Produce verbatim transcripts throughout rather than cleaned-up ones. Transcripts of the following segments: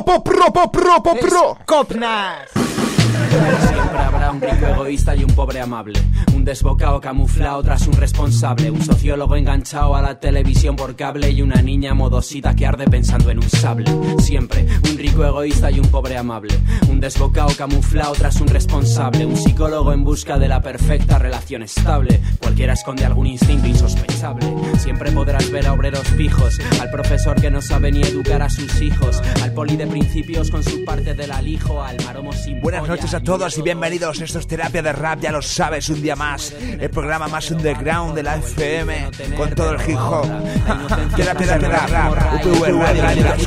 pro, pro, pro, pro, pro, pro, pro. Copnas. Siempre habrá un rico egoísta y un pobre amable, un desbocado camuflado tras un responsable, un sociólogo enganchado a la televisión por cable y una niña modosita que arde pensando en un sable. Siempre un rico egoísta y un pobre amable, un desbocado camuflado tras un responsable, un psicólogo en busca de la perfecta relación estable. Cualquiera esconde algún instinto insospechable. Siempre podrás ver a obreros pijos, al profesor que no sabe ni educar a sus hijos, al poli de principios con su parte del alijo, al maromo sin Buenas noches a todos y bienvenidos. Esto es Terapia de Rap, ya lo sabes, un día más. El programa más underground de la F M, con todo el hip hop. Terapia de Rap, U P V Radio,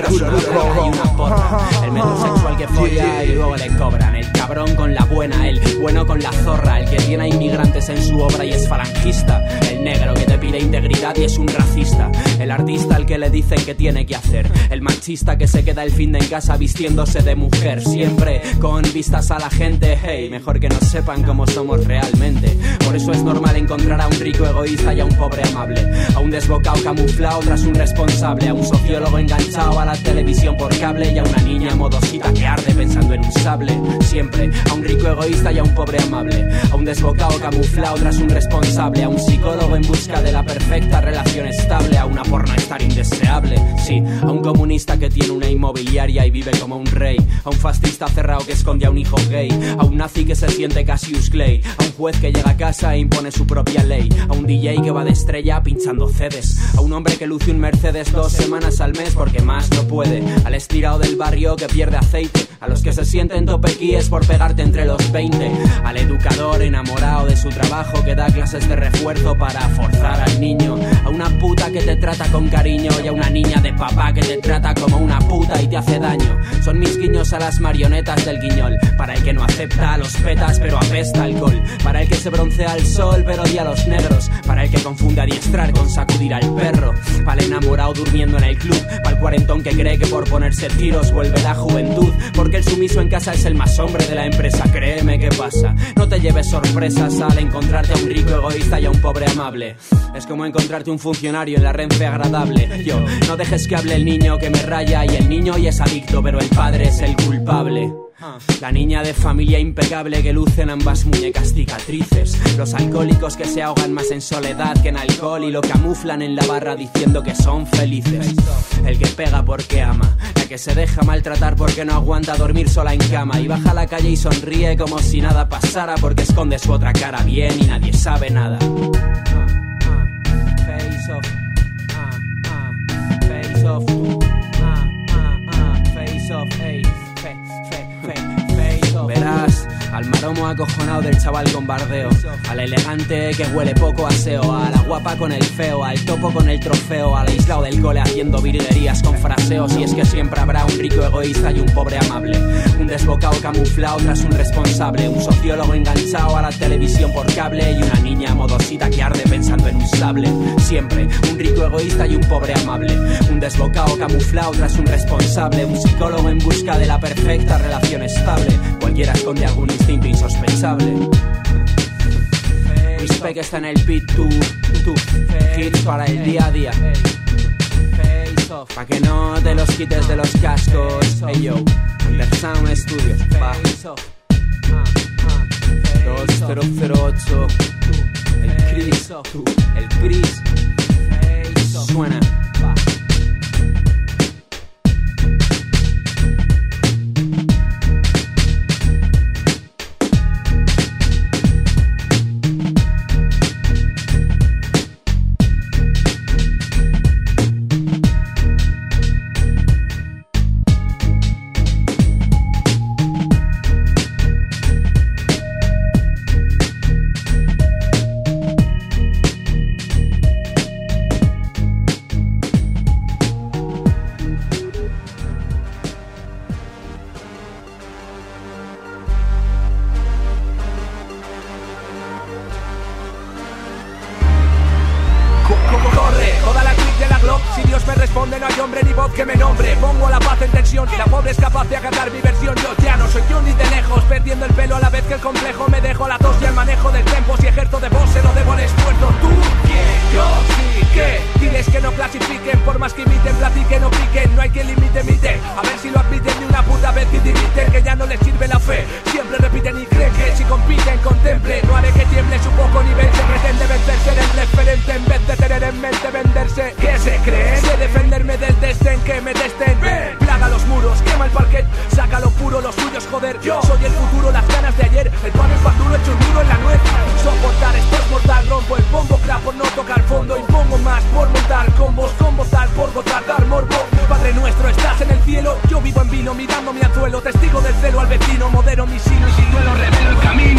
el menú sexual que folla y luego le cobran. El cabrón con la buena, el bueno con la zorra, el que tiene a inmigrantes en su obra y es falangista, el negro que te pide integridad y es un racista, el artista al que le dicen que tiene que hacer, el machista que se queda el fin de en casa vistiéndose de mujer, siempre con vistas a la gente. Hey, mejor que no sepan cómo somos realmente. Por eso es normal encontrar a un rico egoísta y a un pobre amable, a un desbocado camuflado tras un responsable, a un sociólogo enganchado a la televisión por cable y a una niña modosita que arde pensando en un sable. Siempre a un rico egoísta y a un pobre amable, a un desbocado camuflado tras un responsable, a un psicólogo en busca de la perfecta relación estable, a una pornoestar indeseable. Sí, a un comunista que tiene una inmobiliaria y vive como un rey, a un fascista cerrado que esconde a un hijo gay, a un nazi que se siente Cassius Clay, a un juez que llega a casa e impone su propia ley, a un D J que va de estrella pinchando C Ds, a un hombre que luce un Mercedes dos semanas al mes porque más no puede, al estirado del barrio que pierde aceite, a los que se sienten topequíes por pegarte entre los veinte, al educador enamorado de su trabajo que da clases de refuerzo para forzar al niño, a una puta que te trata con cariño y a una niña de papá que te trata como una puta y te hace daño. Son mis guiños a las marionetas del guiñol, para el que no acepta a los petas pero apesta alcohol, para el que se broncea al sol pero odia a los negros, para el que confunde adiestrar con sacudir al perro, para el enamorado durmiendo en el club, para el cuarentón que cree que por ponerse tiros vuelve la juventud, porque el sumiso en casa es el más hombre de la empresa. Créeme que pasa, no te lleves sorpresas al encontrarte a un rico egoísta y a un pobre amable. Es como encontrarte un funcionario en la Renfe agradable. Yo, no dejes que hable el niño que me raya, y el niño hoy es adicto pero el padre es el culpable. La niña de familia impecable que luce en ambas muñecas cicatrices, los alcohólicos que se ahogan más en soledad que en alcohol y lo camuflan en la barra diciendo que son felices, el que pega porque ama, la que se deja maltratar porque no aguanta dormir sola en cama y baja a la calle y sonríe como si nada pasara porque esconde su otra cara bien y nadie sabe nada. Face off, face off, face off, hey. Verás al maromo acojonado del chaval con bardeo, al elegante que huele poco aseo, a la guapa con el feo, al topo con el trofeo, al aislado del cole haciendo virguerías con fraseos. Y es que siempre habrá un rico egoísta y un pobre amable, un desbocado camuflado tras un responsable, un sociólogo enganchado a la televisión por cable y una niña modosita que arde pensando en un sable. Siempre un rico egoísta y un pobre amable, un desbocado camuflado tras un responsable, un psicólogo en busca de la perfecta relación estable. Cualquiera esconde algún instinto insospechable. Respect está en el beat, tú, tú, hits para el día a día, pa' que no te los quites de los cascos. Hey yo, Undersound Studios, va. dos cero cero ocho, el Chris, tú, el Chris, suena. Por más que imiten, platiquen o piquen, no hay que limite, mite. A ver si lo admiten de una Yo vivo en vino, mirando mi anzuelo, testigo del celo al vecino, modero mi sino y sin duelo revelo el camino.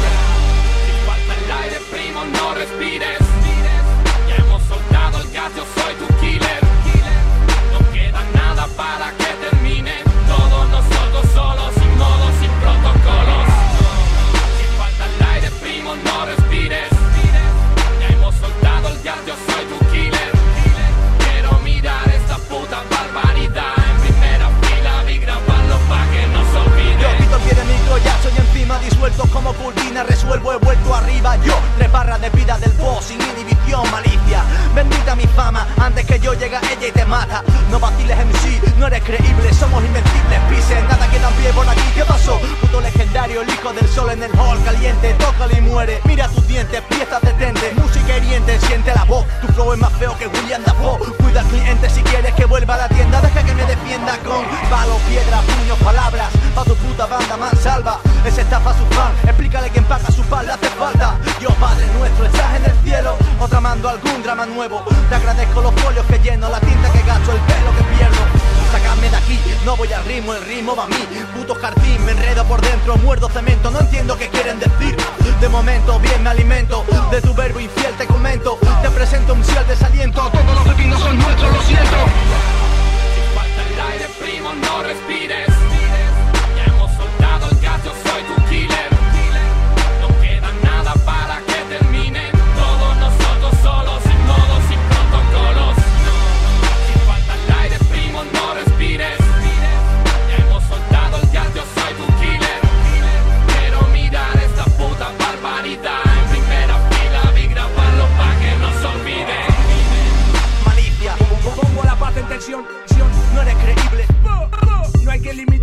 Si falta el aire, primo, no respires. Ya hemos soltado el gas, yo soy tu killer. No queda nada para que termine. Todos nosotros solos, sin modos, sin protocolos. Si falta el aire, primo, no respires. Ya hemos soltado el gas, yo soy tu killer. Quiero mirar esta puta barbaridad en primera fila y grabarlo pa' que no se olvide. Yo quito el pie de micro, ya soy encima, disuelto como pulpina, resuelvo, he vuelto arriba. Yo, tres barras de vida del boss, sin inhibición, malicia. Bendita mi fama, antes que yo llega ella y te mata. No vaciles M C, no eres creíble, somos invencibles, pises, nada queda en pie por aquí. ¿Qué pasó? Puto legendario, el hijo del sol en el hall caliente, tócalo y muere. Mira tus dientes, piezas de tente, música hiriente, siente la voz. Tu flow es más feo que William Dafoe. Cuida al cliente si quieres que vuelva a la tienda, deja que me defienda con palo, piedra, puños, palabras. Pa' tu puta banda mansalva, ese estafa a su fan, explícale quién paga su pan, le hace falta. Dios Padre nuestro, estás en el cielo, o tramando algún drama nuevo. Te agradezco los folios que lleno, la tinta que gasto, el pelo que pierdo. Sácame de aquí, no voy al ritmo, el ritmo va a mí. Puto jardín, me enredo por dentro, muerdo cemento, no entiendo qué quieren decir. De momento bien me alimento, de tu verbo infiel te comento. Te presento un cielo desaliento, todos los pepinos son nuestros, lo siento. Si falta el aire, primo, no respires. Ya hemos soltado el gas, yo soy tu killer. No queda nada para que termine. Todos nosotros solos, sin modos, sin protocolos. Si falta el aire, primo, no respires. Ya hemos soltado el gas, yo soy tu killer. Quiero mirar esta puta barbaridad en primera fila y grabarlo pa' que no se olvide. Malicia, Pongo la paz en tensión, no eres creíble. no hay que eliminar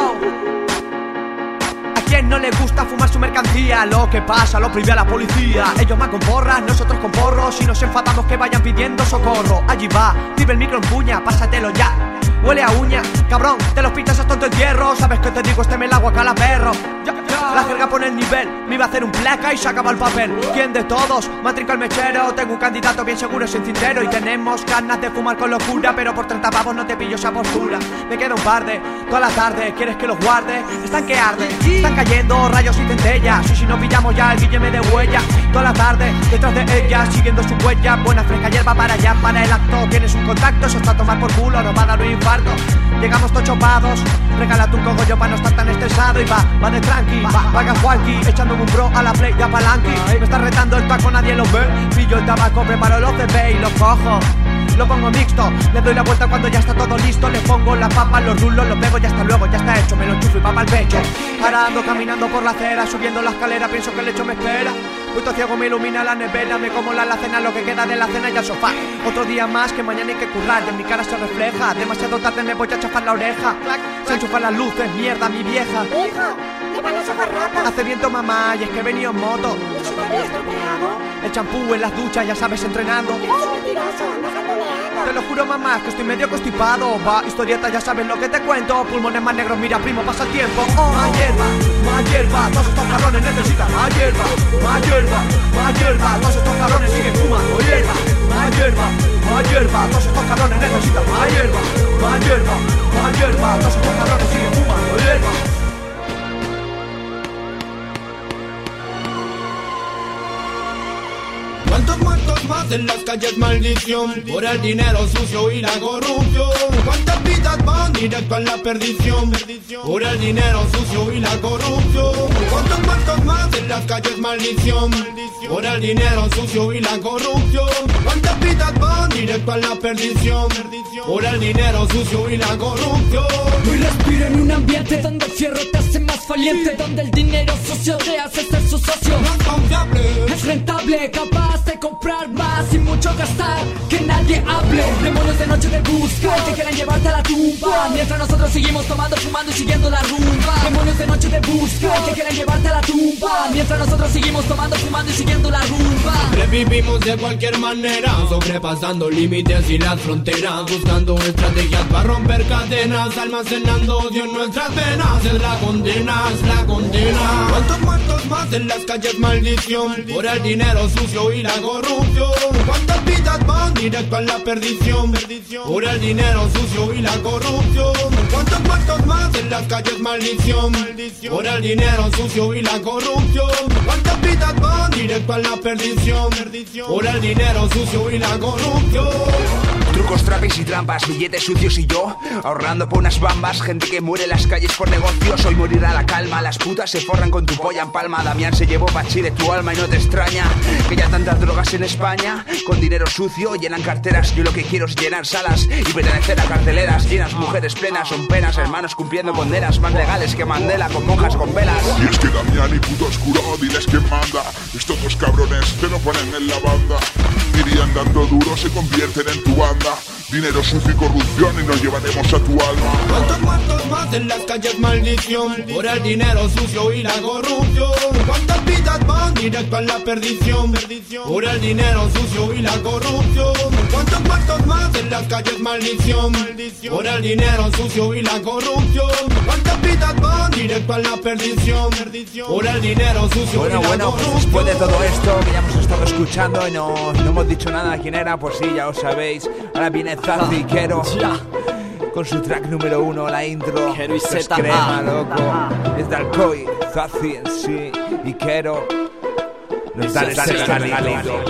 ¿A quién no le gusta fumar su mercancía? Lo que pasa lo prohíbe a la policía. Ellos van con porras, nosotros con porros. Y nos enfadamos que vayan pidiendo socorro. Allí va, vive el micro en puña, pásatelo ya. Huele a uña, cabrón, te los pintas hasta en tu hierro. Sabes que te digo, este me el agua cala perro. La jerga pone el nivel, me iba a hacer un placa y se acaba el papel. ¿Quién de todos? Matrica el mechero. Tengo un candidato bien seguro sin cintero. Y tenemos ganas de fumar con locura, pero por treinta pavos no te pillo esa postura. Me queda un par de, toda la tarde, ¿quieres que los guarde? Están que arden, están cayendo rayos y centellas. Y si no pillamos ya el guille me de huella. Toda la tarde, detrás de ella, siguiendo su huella. Buena fresca hierba para allá, para el acto. Tienes un contacto, eso está a tomar por culo, nos va a dar un infarto. Llegamos todos chopados, regálate un cogollo para no estar tan estresado. Y va, va de tranqui, va, vaga Juanqui, echándome un bro a la play de apalanqui. Me está retando el taco, nadie lo ve. Pillo el tabaco, preparo los C B y los cojo. Lo pongo mixto, le doy la vuelta cuando ya está todo listo. Le pongo la papa, los rulos, lo pego, ya está luego, ya está hecho. Me lo enchufo y papa al pecho. Ahora ando caminando por la acera, subiendo la escalera, pienso que el hecho me espera. Puto ciego me ilumina la nevera, me como la alacena, lo que queda de la cena y al sofá. Otro día más que mañana hay que currar, y en mi cara se refleja. Demasiado tarde me voy a chafar la oreja. Se enchufan las luces, mierda, mi vieja. Hijo, lleva los ojos rotos. Hace viento mamá, y es que he venido en moto. ¿Y eso te había estropeado? El champú en las duchas, ya sabes, entrenando. Eres un mentiroso, andas gandoleando. Te lo juro mamá, que estoy medio constipado. Va, historieta, ya sabes lo que te cuento. Pulmones más negros, mira primo, pasa el tiempo. Oh. Más hierba, más hierba, todos estos cabrones necesitan más hierba. Más hierba, más hierba, todos estos cabrones siguen fumando hierba. Más hierba, más hierba, todos estos cabrones necesitan más hierba. Más hierba, más hierba, todos estos cabrones siguen fumando hierba. ¿Cuántos muertos más en las calles, maldición? Por el dinero sucio y la corrupción. ¿Cuántas vidas van directo a la perdición? Por el dinero sucio y la corrupción. ¿Cuántos muertos más en las calles, maldición? Por el dinero sucio y la corrupción. ¿Cuántas vidas van directo a la perdición? Por el dinero sucio y la corrupción. Hoy respiro en un ambiente donde el fierro te hace más valiente, donde el dinero sucio te hace ser su socio. Más confiable, es rentable, capaz de comprar más y mucho gastar, que nadie hable. Demonios de noche te buscan, que quieren llevarte a la tumba, mientras nosotros seguimos tomando, fumando y siguiendo la rumba. Demonios de noche te buscan, que quieren llevarte a la tumba, mientras nosotros seguimos tomando, fumando y siguiendo la rumba. Revivimos de cualquier manera, sobrepasando límites y las fronteras, buscando estrategias para romper cadenas, almacenando odio en nuestras venas. Es la condena, es la condena. ¿Cuántos muertos más en las calles, maldición? Por el dinero sucio y la corrupción. ¿Cuántas vidas van directo a la perdición? Por el dinero sucio y la corrupción. ¿Cuántos muertos más en las calles, maldición? Por el dinero sucio y la corrupción. ¿Cuántas vidas van directo a la perdición? Por el dinero sucio y la corrupción. Trucos, trapes y trampas, billetes sucios y yo ahorrando por unas bambas. Gente que muere en las calles por negocios, hoy morirá la calma. Las putas se forran con tu polla en palma. Damián se llevó pa' Chile tu alma y no te extraña que ya tantas drogas en España. Con dinero sucio llenan carteras, yo lo que quiero es llenar salas y pertenecer a carteleras llenas. Mujeres plenas son penas, hermanos cumpliendo condenas más legales que Mandela con monjas con velas. Y es que Damián y puto oscuro, diles quién manda. Estos dos cabrones te lo ponen en la banda. Irían dando duro, se convierten en tu banda. Dinero sucio y corrupción y nos llevaremos a tu alma. ¿Cuántos muertos más en las calles, maldición? Por el dinero sucio y la corrupción. ¿Cuántas vidas van directo a la perdición? Por el dinero sucio y la corrupción. ¿Cuántos muertos más en las calles, maldición? Por el dinero sucio y la corrupción. ¿Cuántas vidas van directo a la perdición? Por el dinero sucio bueno, y la bueno, corrupción. Pues después de todo esto que ya hemos estado escuchando y no, no hemos dicho nada de quién era, pues sí, ya os sabéis. Ahora viene Zazi y Quero con su track número uno, la intro. Quero y Esto es Z A. crema, loco. Es de Alcoy, Zazi en sí y Quero nos dan ese regalito.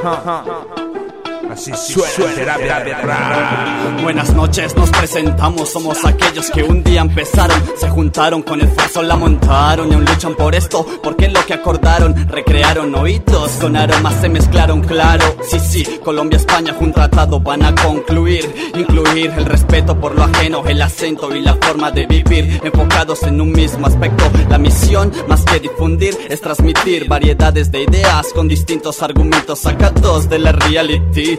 Así suena terapia de rap. Buenas noches, nos presentamos, somos aquellos que un día empezaron, se juntaron con el falso, la montaron y aún luchan por esto, porque en lo que acordaron, recrearon oídos, con aromas se mezclaron, claro, sí, sí, Colombia, España, un tratado van a concluir, incluir el respeto por lo ajeno, el acento y la forma de vivir, enfocados en un mismo aspecto, la misión, más que difundir, es transmitir variedades de ideas, con distintos argumentos sacados de la reality.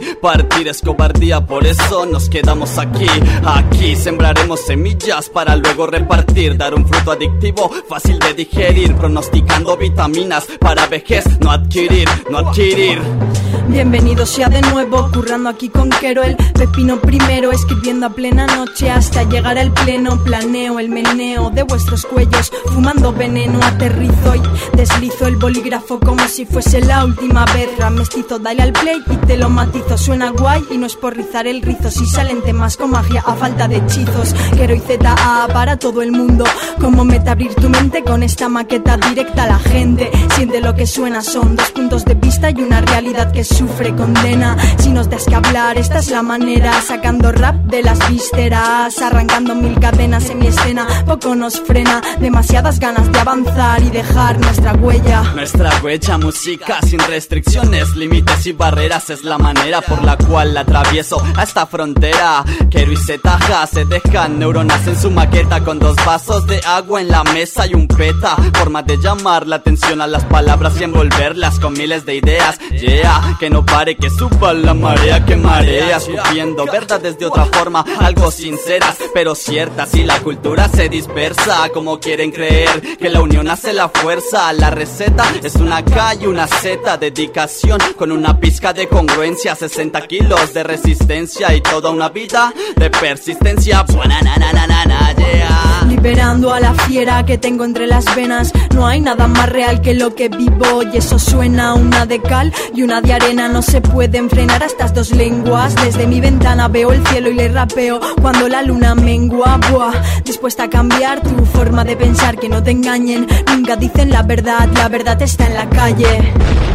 partir es cobardía, por eso nos quedamos aquí. Aquí sembraremos semillas para luego repartir, dar un fruto adictivo, fácil de digerir, pronosticando vitaminas para vejez, no adquirir, no adquirir. Bienvenido sea de nuevo, currando aquí con Quero, el pepino primero, escribiendo a plena noche hasta llegar al pleno. Planeo el meneo de vuestros cuellos, fumando veneno, aterrizo y deslizo el bolígrafo como si fuese la última vez. Rap mestizo, dale al play y te lo matizo, suena guay y no es por rizar el rizo, si salen temas con magia a falta de hechizos. Quero y Z A para todo el mundo, como meta abrir tu mente con esta maqueta directa a la gente. Siente lo que suena, son dos puntos de vista y una realidad que sufre condena. Si nos das que hablar, esta es la manera, sacando rap de las vísceras, arrancando mil cadenas en mi escena. Poco nos frena, demasiadas ganas de avanzar y dejar nuestra huella. Nuestra huella, música sin restricciones, límites y barreras, es la manera por la cual atravieso a esta frontera. Quero y Zetaja se dejan neuronas en su maqueta, con dos vasos de agua en la mesa y un peta. Forma de llamar la atención a las palabras y envolverlas con miles de ideas. Yeah, que no pare, que suba la marea, que marea, escupiendo verdades de otra forma, algo sinceras pero ciertas. Y la cultura se dispersa, como quieren creer que la unión hace la fuerza. La receta es una K y una Z, dedicación con una pizca de congruencia, sesenta kilos de resistencia y toda una vida de persistencia. Buena, na, na, na, na, na, yeah. Liberando a la fiera que tengo entre las venas, no hay nada más real que lo que vivo, y eso suena una de cal y una de arena. No se pueden frenar a estas dos lenguas, desde mi ventana veo el cielo y le rapeo cuando la luna mengua. Buah, dispuesta a cambiar tu forma de pensar, que no te engañen, nunca dicen la verdad, la verdad está en la calle.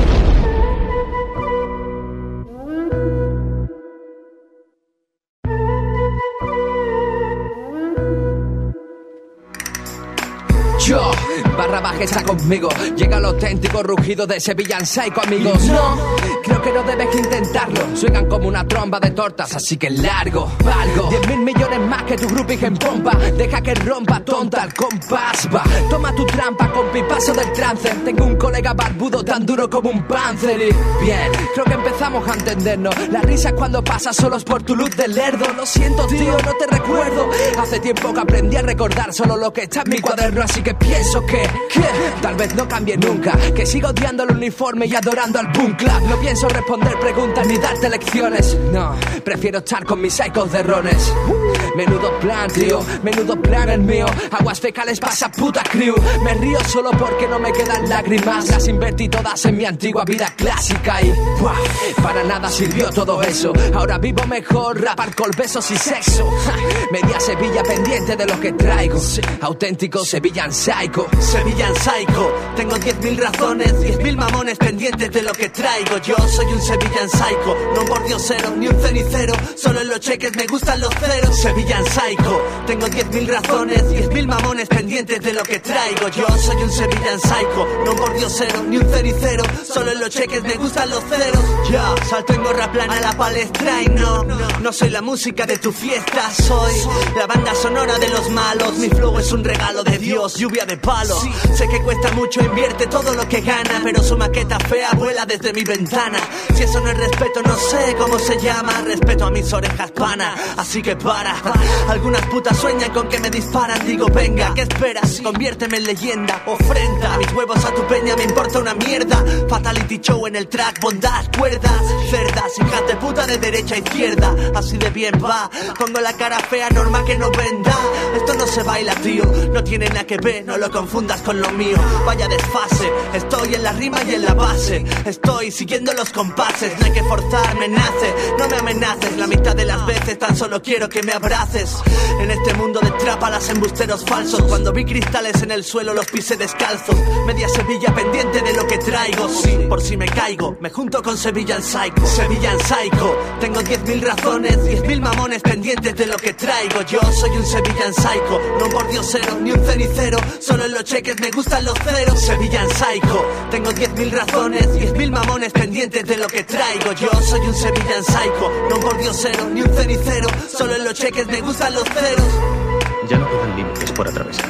Yo, barra baja está conmigo, llega el auténtico rugido de Sevillan Psycho, amigos. No, creo que no debes intentarlo, suenan como una tromba de tortas, así que largo, valgo diez mil millones más que tu groupie en pompa. Deja que rompa tonta el compás, va, toma tu trampa, compi, paso del trance. Tengo un colega barbudo tan duro como un panzer y bien, creo que empezamos a entendernos. La risa es cuando pasa solos por tu luz de lerdo. Lo siento tío, no te recuerdo, hace tiempo que aprendí a recordar solo lo que está en mi cuaderno, así que pienso que, que tal vez no cambie nunca, que sigo odiando el uniforme y adorando al boom club. No pienso responder preguntas ni darte lecciones, no, prefiero estar con mis psychos de rones. Menudo plan, tío, menudo plan el mío. Aguas fecales pasa puta crew. Me río solo porque no me quedan lágrimas, las invertí todas en mi antigua vida clásica y ¡buah! Para nada sirvió todo eso. Ahora vivo mejor, rap, alcohol, besos y sexo. Ja, media Sevilla pendiente de lo que traigo, auténtico Sevillan Psycho. Sevillan Psycho, tengo diez mil razones, diez mil mamones pendientes de lo que traigo. Yo soy un Sevillan Psycho, no un bordiosero ni un cenicero, solo en los cheques me gustan los ceros. Sevillan Psycho, tengo diez mil razones, diez mil mamones pendientes de lo que traigo. Yo soy un Sevillan Psycho, no un bordiosero ni un cenicero, solo en los cheques me gustan los ceros. Ya, salto en gorra plana a la palestra y no, no soy la música de tu fiesta, soy la banda sonora de los malos. Mi flow es un regalo de Dios, lluvia de palo. Sé que cuesta mucho, invierte todo lo que gana, pero su maqueta fea vuela desde mi ventana. Si eso no es respeto, no sé cómo se llama. Respeto a mis orejas pana, así que para. Algunas putas sueñan con que me disparan. Digo, venga, ¿qué esperas? Conviérteme en leyenda, ofrenda. Mis huevos a tu peña me importa una mierda. Fatality show en el track, bondad, cuerdas, cerdas, hijas de puta de derecha a izquierda. Así de bien va, pongo la cara fea, norma que no venda. Esto no se baila, tío, no tiene nada que ver, no lo confundas con lo mío. Vaya desfase, estoy en la rima y en la base, estoy siguiendo los compases. No hay que forzarme, nace, no me amenaces. La mitad de las veces tan solo quiero que me abraces. En este mundo de trápalas, embusteros falsos, cuando vi cristales en el suelo los pisé descalzos. Media Sevilla pendiente de lo que traigo, sí, por si me caigo, me junto con Sevillan Psycho. Sevillan Psycho, tengo diez mil razones, diez mil mamones pendientes de lo que traigo. Yo soy un Sevillan Psycho, no un bordiosero ni un cenicero, solo en los cheques me gustan los ceros. Sevillan Psycho, tengo diez mil razones, diez mil mamones pendientes de lo que traigo. Yo soy un Sevillan Psycho, no un bordiosero ni un cenicero, solo en los cheques me gustan los ceros. Ya no quedan límites por atravesar.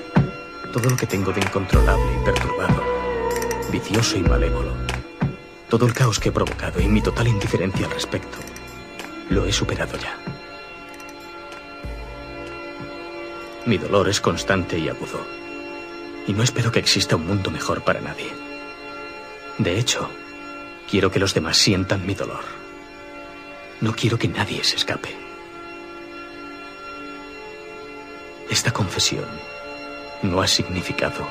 Todo lo que tengo de incontrolable y perturbado, vicioso y malévolo, Todo el caos que he provocado y mi total indiferencia al respecto, lo he superado ya. Mi dolor es constante y agudo. Y no espero que exista un mundo mejor para nadie. De hecho, quiero que los demás sientan mi dolor. No quiero que nadie se escape. Esta confesión no ha significado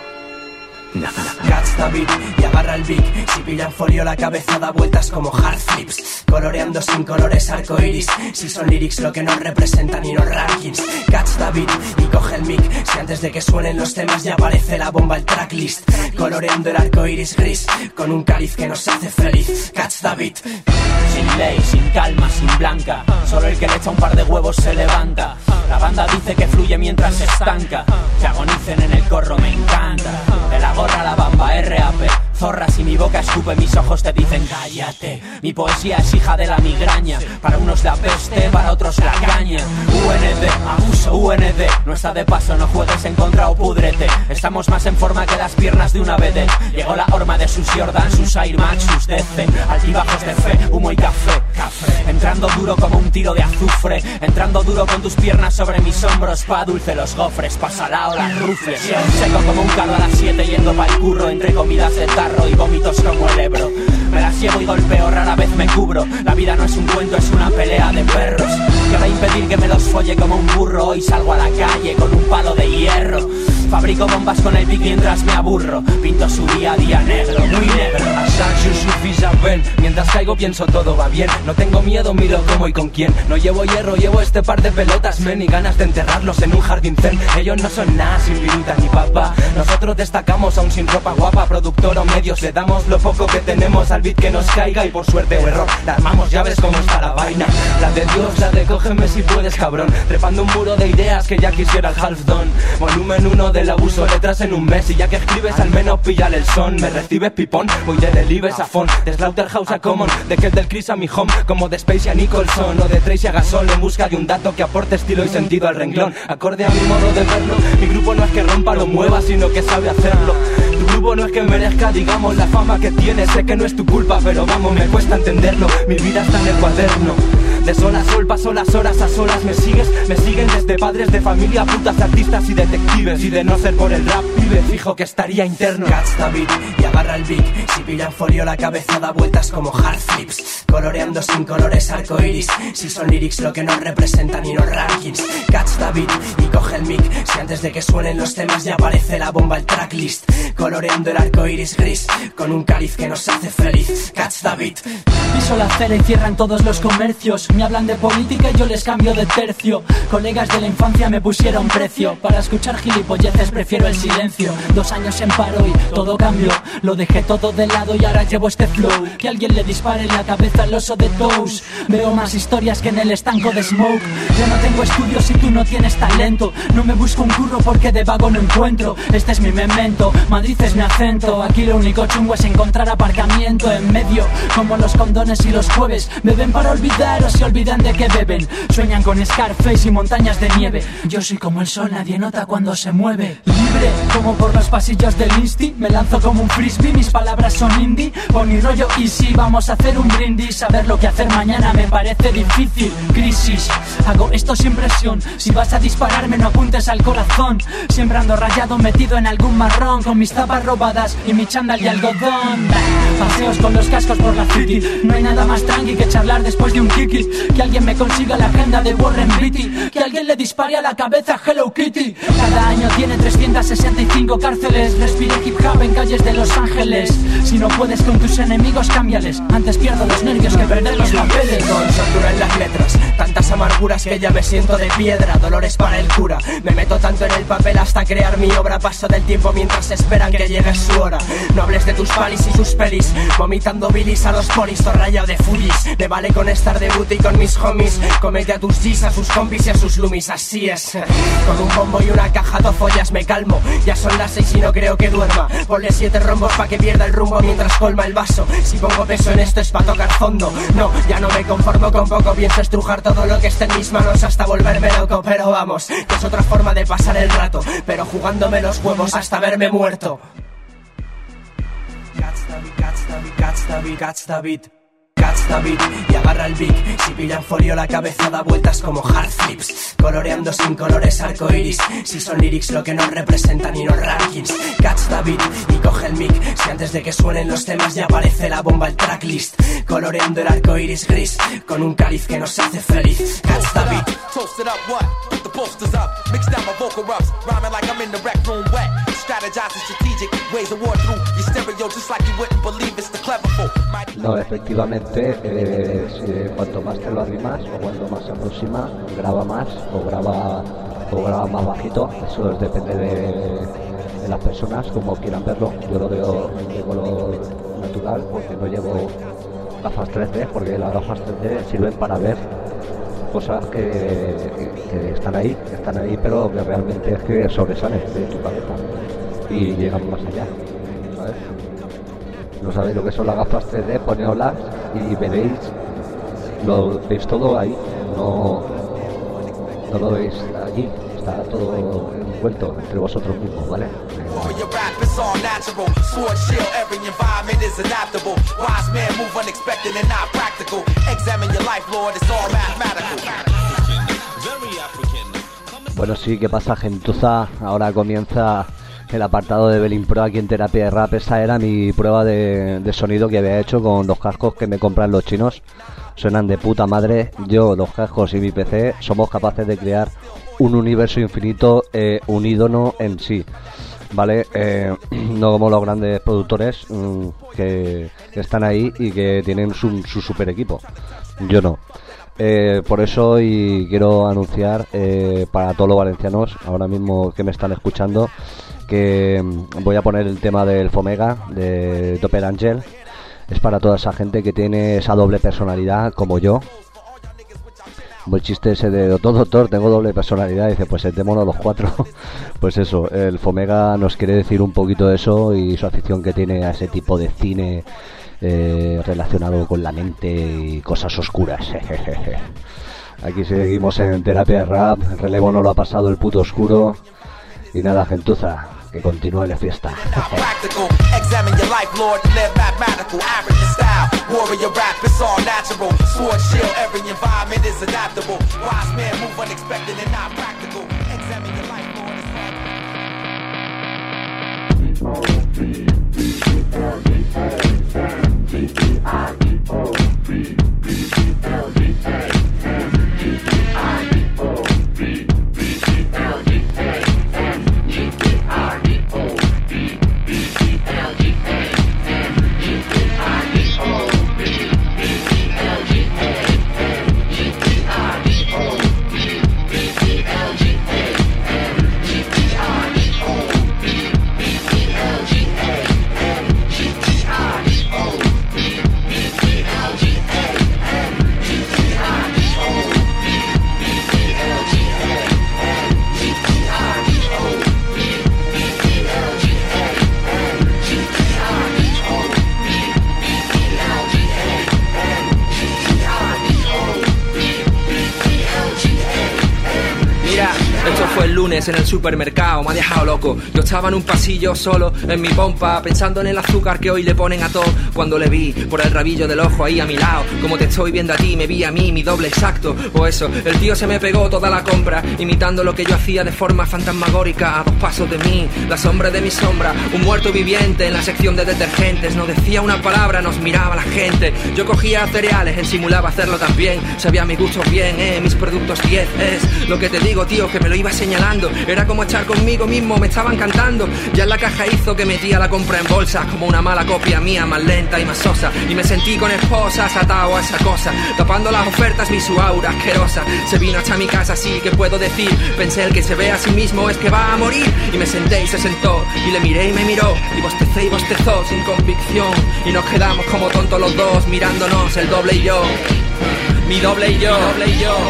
nada, nada. Gats David y agarra el Vic. Si pillan folio la cabeza da vueltas como hard flips. Coloreando sin colores arcoiris. Si son lyrics lo que nos representan y no rankings. Gats David y coge el mic. Si antes de que suenen los temas ya aparece la bomba el tracklist. Coloreando el arcoiris gris. Con un cáliz que nos hace feliz. Gats David. Sin ley, sin calma, sin blanca. Solo el que le echa un par de huevos se levanta. La banda dice que fluye mientras se estanca. Que agonicen en el corro me encanta. De la gorra la bamba, R A P. Zorra, si mi boca escupe, mis ojos te dicen cállate. Mi poesía es hija de la migraña. Para unos la peste, para otros la caña. U N D, abuso, U N D. No está de paso, no juegues en contra o púdrete. Estamos más en forma que las piernas de una vedette. Llegó la horma de sus Jordan, sus Air Max, sus Decen. Altibajos de fe, humo y café. Café. Entrando duro como un tiro de azufre. Entrando duro con tus piernas sobre mis hombros. Pa' dulce los gofres, pasa la hora, rufles. Seco como un carro a las siete yendo pa'l curro. Entre comidas de tarro y vómitos como el Ebro. Me las llevo y golpeo, rara vez me cubro. La vida no es un cuento, es una pelea de perros. Que va a impedir que me los folle como un burro. Hoy salgo a la calle con un palo de hierro. Fabrico bombas con el pic mientras me aburro. Pinto su día a día negro, muy negro. A Sancho Sufisa ven. Mientras caigo pienso todo va bien. No tengo miedo, miro cómo y con quién. No llevo hierro, llevo este par de pelotas, men. Y ganas de enterrarlos en un jardín zen. Ellos no son nada sin viruta ni papa. Nosotros destacamos aún sin ropa guapa. Productor o medios, le damos lo poco que tenemos al beat que nos caiga. Y por suerte o error, la armamos, ya ves cómo está la vaina. La de Dios, la de cógeme si puedes, cabrón. Trepando un muro de ideas que ya quisiera el half done. Volumen uno del abuso, letras en un mes. Y ya que escribes al menos píllale el son. Me recibes pipón, voy de Delibes a Fon. De Slaughterhouse a Common, de Kel del Chris a mi home. Como de Spacey a Nicholson o de Tracy a Gasol. En busca de un dato que aporte estilo y sentido al renglón. Acorde a mi modo de verlo. Mi grupo no es que rompa lo mueva, sino que sabe hacerlo. Tu grupo no es que merezca, digamos, la fama que tienes. Sé que no es tu culpa, pero vamos, me cuesta entenderlo. Mi vida está en el cuaderno. De sol a sol paso las horas a solas. Me sigues, me siguen desde padres de familia, putas artistas y detectives. Y de no ser por el rap, pibe, fijo que estaría interno. Gats David y agarra el Vic. Si pillan folio la cabeza da vueltas como hard flips. Coloreando sin colores arcoiris. Si son lyrics lo que nos representan y no rankings. Gats David y coge el mic. Si antes de que suenen los temas ya aparece la bomba el tracklist. Coloreando el arcoiris gris. Con un cáliz que nos hace feliz. Gats David. Piso la acera y cierran todos los comercios. Me hablan de política y yo les cambio de tercio. Colegas de la infancia me pusieron precio. Para escuchar gilipolleces prefiero el silencio. Dos años en paro y todo cambió. Lo dejé todo de lado y ahora llevo este flow. Que alguien le dispare en la cabeza al oso de Toes. Veo más historias que en el estanco de Smoke. Yo no tengo estudios si tú no tienes talento. No me busco un curro porque de vago no encuentro. Este es mi memento, Madrid es mi acento. Aquí lo único chungo es encontrar aparcamiento en medio. Como los condones y los jueves. Beben para olvidar o se olvidan de que beben. Sueñan con Scarface y montañas de nieve. Yo soy como el sol, nadie nota cuando se mueve. Libre, como por los pasillos del Insti. Me lanzo como un frisbee, mis palabras son indie. Pony rollo easy, vamos a hacer un brindis. Saber lo que hacer mañana me parece difícil. Crisis, hago esto sin presión. Si vas a dispararme no apuntes al corazón. Siempre ando rayado metido en algún marrón. Con mis tapas robadas y mi chándal y algodón. Paseos con los cascos por la city. No hay nada más tranqui que charlar después de un kiki. Que alguien me consiga la agenda de Warren Beatty. Que alguien le dispare a la cabeza a Hello Kitty. Cada año tiene trescientas sesenta y cinco cárceles. Respire hip hop en calles de Los Ángeles. Si no puedes con tus enemigos, cámbiales. Antes pierdo los nervios que perder los papeles. Con soltura en las letras, tantas amarguras que ya me siento de piedra. Dolores para el cura, me meto tanto en el papel hasta crear mi obra. Paso del tiempo mientras esperan que llegue su hora. No hables de tus palis y sus pelis. Vomitando bilis a los polis, todo rayado de fulis. Me vale con estar de booty con mis homies. Comete a tus G's, a sus compis y a sus loomies, así es. Con un bombo y una caja de follas me calmo. Ya son las seis y no creo que duerma. Ponle siete rombos pa' que pierda el rumbo mientras colma el vaso. Si pongo peso en esto es pa' tocar fondo. No, ya no me conformo con poco. Pienso estrujar todo lo que esté en mis manos hasta volverme loco. Pero vamos, que es otra forma de pasar el rato. Pero jugándome los huevos hasta verme muerto. Catch the beat, catch the beat, catch the beat. Catch the beat y agarra el beat. Si pillan folio la cabeza da vueltas como hard flips. Coloreando sin colores arcoiris. Si son lyrics lo que nos representan y no rankings. Catch the beat y coge el mic. Si antes de que suenen los temas ya aparece la bomba el tracklist. Coloreando el arcoiris gris con un cáliz que nos hace feliz. Catch the beat. Toast it up, what? Put the posters up. Mix down my vocal rubs. Rhyming like I'm in the rec room wet. Strategizing strategic ways of war through your stereo just like you wouldn't believe it's the clever folk. No, efectivamente, eh, si, cuanto más te lo arrimas o cuanto más se aproxima, graba más o graba, o graba más bajito. Eso es, depende de, de las personas, como quieran verlo. Yo lo veo de color natural porque no llevo gafas tres D, porque las gafas tres D sirven para ver cosas que, que, que están ahí, que están ahí, pero que realmente es que sobresalen de tu cabeza y llegan más allá, ¿sabes? No sabéis lo que son las gafas tres D, poneoslas y veréis, lo veis todo ahí, no, no lo veis allí, está todo envuelto entre vosotros mismos, ¿vale? Bueno, sí, ¿qué pasa, gentuza? Ahora comienza el apartado de Belín Pro aquí en Terapia de Rap. Esa era mi prueba de, de sonido que había hecho con los cascos que me compran los chinos. Suenan de puta madre. Yo, los cascos y mi P C somos capaces de crear un universo infinito eh, unídono en sí, ¿vale? Eh, no como los grandes productores mmm, que, que están ahí y que tienen su, su super equipo. Yo no. Eh, por eso y quiero anunciar eh, para todos los valencianos ahora mismo que me están escuchando que voy a poner el tema del Fomega de Doppel Angel. Es para toda esa gente que tiene esa doble personalidad como yo. El chiste ese de doctor, doctor, tengo doble personalidad. Y dice, pues sentémonos los cuatro. Pues eso, el Fomega nos quiere decir un poquito de eso y su afición que tiene a ese tipo de cine eh, relacionado con la mente y cosas oscuras. Aquí seguimos en Terapia de Rap. El relevo no lo ha pasado el puto oscuro. Y nada, gentuza, que continúe la fiesta. Examine your life, Lord, live mathematical, average in style. Warrior rap, it's all natural. Sword, shield, every environment is adaptable. Wise man move unexpected and not practical. Examine your life, Lord, it's fue el lunes en el supermercado, me ha dejado loco. Yo estaba en un pasillo solo, en mi pompa, pensando en el azúcar que hoy le ponen a todo. Cuando le vi por el rabillo del ojo ahí a mi lado, como te estoy viendo a ti, me vi a mí, mi doble exacto. O eso, el tío se me pegó toda la compra, imitando lo que yo hacía de forma fantasmagórica, a dos pasos de mí, la sombra de mi sombra. Un muerto viviente en la sección de detergentes, no decía una palabra, nos miraba la gente. Yo cogía cereales, él simulaba hacerlo también. Sabía mis gustos bien, eh, mis productos diez. Es lo que te digo, tío, que me lo iba señalando. Era como estar conmigo mismo, me estaban cantando. Ya en la caja hizo que metía la compra en bolsas, como una mala copia mía, más lenta y más sosa. Y me sentí con esposas, atado a esa cosa, tapando las ofertas mi su aura asquerosa. Se vino hasta mi casa, así que puedo decir, pensé el que se ve a sí mismo es que va a morir. Y me senté y se sentó, y le miré y me miró, y bostecé y bostezó sin convicción. Y nos quedamos como tontos los dos, mirándonos el doble y yo. Mi doble y yo, doble y yo.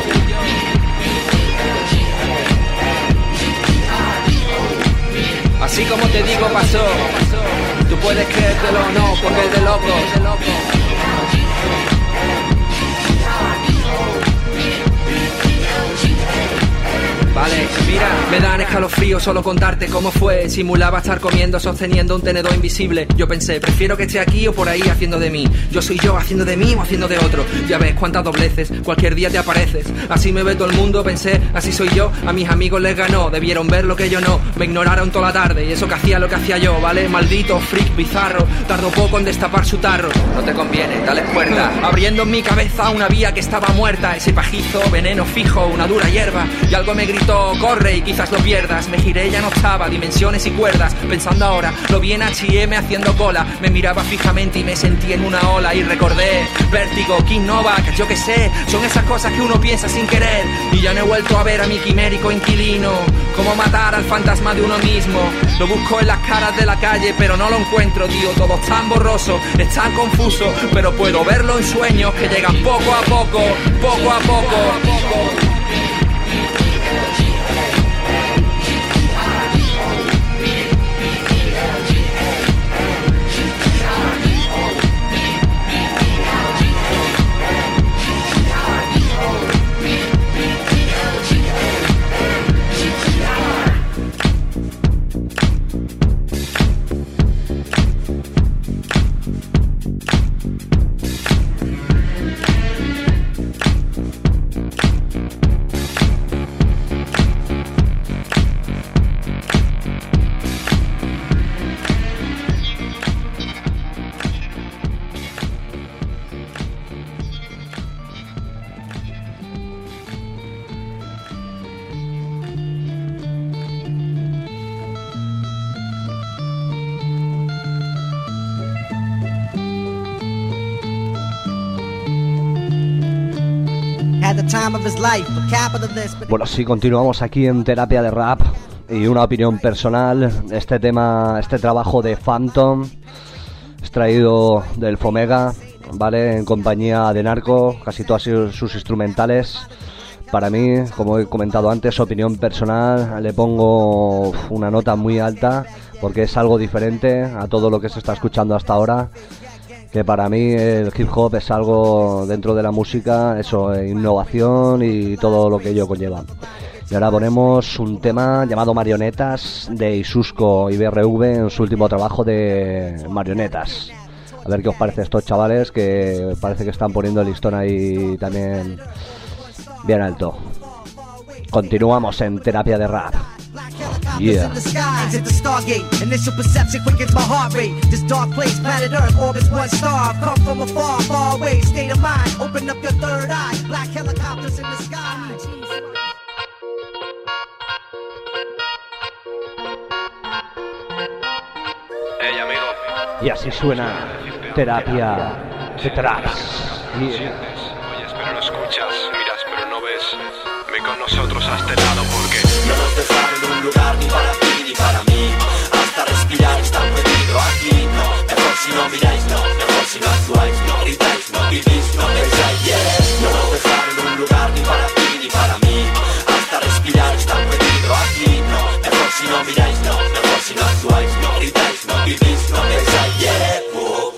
Así como te digo pasó, tú puedes creértelo o no, porque es de locos. Vale, mira, me dan escalofríos solo contarte cómo fue. Simulaba estar comiendo sosteniendo un tenedor invisible. Yo pensé, prefiero que esté aquí o por ahí haciendo de mí. Yo soy yo haciendo de mí o haciendo de otro. Ya ves cuántas dobleces, cualquier día te apareces. Así me ve todo el mundo, pensé, así soy yo. A mis amigos les ganó, debieron ver lo que yo no. Me ignoraron toda la tarde y eso que hacía lo que hacía yo, ¿vale? Maldito freak bizarro, tardó poco en destapar su tarro. No te conviene, dale puerta. Abriendo en mi cabeza una vía que estaba muerta. Ese pajizo, veneno fijo, una dura hierba. Y algo me gritó, corre y quizás lo pierdas. Me giré, ya no estaba, dimensiones y cuerdas. Pensando ahora, lo vi en H y M haciendo cola. Me miraba fijamente y me sentí en una ola. Y recordé, vértigo, King Novak, yo que sé. Son esas cosas que uno piensa sin querer. Y ya no he vuelto a ver a mi quimérico inquilino. Cómo matar al fantasma de uno mismo. Lo busco en las caras de la calle, pero no lo encuentro, tío. Todo es tan borroso, es tan confuso. Pero puedo verlo en sueños que llegan poco a poco, poco a poco, poco. Bueno, sí, continuamos aquí en Terapia de Rap. Y una opinión personal, este tema, este trabajo de Phantom, extraído del Fomega, ¿vale? En compañía de Narco, casi todas sus instrumentales. Para mí, como he comentado antes, opinión personal, le pongo una nota muy alta, porque es algo diferente a todo lo que se está escuchando hasta ahora. Que para mí el hip hop es algo dentro de la música, eso, innovación y todo lo que ello conlleva. Y ahora ponemos un tema llamado Marionetas de Isusco y B R V en su último trabajo de Marionetas. A ver qué os parece estos chavales, que parece que están poniendo el listón ahí también bien alto. Continuamos en Terapia de Rap. Yeah. In the skies at the Stargate, initial perception quickens my heart rate. This dark place, planet Earth, orbits one star. I've come from afar, far away, state of mind. Open up your third eye, black helicopters in the sky. Hey, amigo. Y así suena Terapia de Traps. Yeah. Oyes pero no escuchas, miras pero no ves. Ven con nosotros a este lado porque no nos dejaron un lugar ni para ti ni para mí. Hasta respirar está prohibido aquí, no. Mejor si no miráis, no. Mejor si no actuáis, no gritáis, no vivís, no pensáis, yeah. No nos dejaron un lugar ni para ti ni para mí. Hasta respirar está prohibido aquí, no. Mejor si no miráis, no. Mejor si no actuáis, no gritáis, no vivís, no pensáis, yeah. Uh.